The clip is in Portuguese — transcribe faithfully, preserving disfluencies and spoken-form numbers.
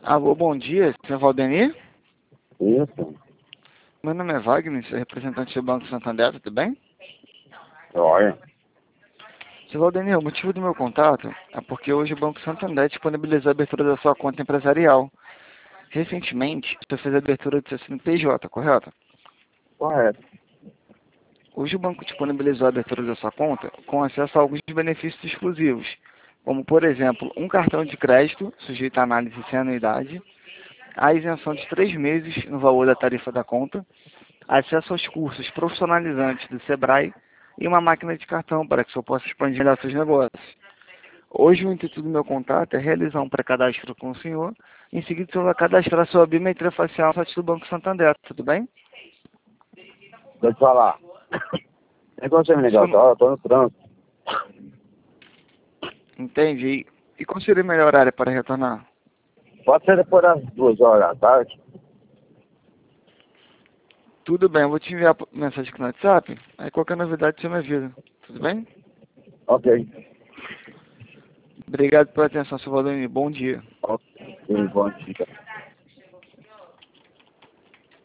Alô, bom dia, senhor Valdemir? Isso, Meu nome é Wagner, sou representante do Banco Santander, tudo bem? olha. senhor Valdemir, o motivo do meu contato é porque hoje o Banco Santander disponibilizou a abertura da sua conta empresarial. Recentemente, você fez a abertura do seu C N P J, correto? Correto. Hoje o banco disponibilizou a abertura da sua conta com acesso a alguns benefícios exclusivos, como, por exemplo, um cartão de crédito sujeito à análise sem anuidade, a isenção de três meses no valor da tarifa da conta, acesso aos cursos profissionalizantes do Sebrae e uma máquina de cartão para que o senhor possa expandir melhor seus negócios. Hoje o intuito do meu contato é realizar um pré-cadastro com o senhor, em seguida o senhor vai cadastrar sua biometria facial no site do Banco Santander, tudo bem? Deixa eu te falar. Nem quando você me ligar, Senhor- tá? Eu tô no trânsito. Entendi. E qual seria a melhor horário para retornar? Pode ser depois das duas horas da tarde. Tudo bem, eu vou te enviar mensagem aqui no WhatsApp, aí qualquer novidade você me avisa, tudo bem? Ok. Obrigado pela atenção, senhor Valdemir. Bom dia. Ok, bom dia.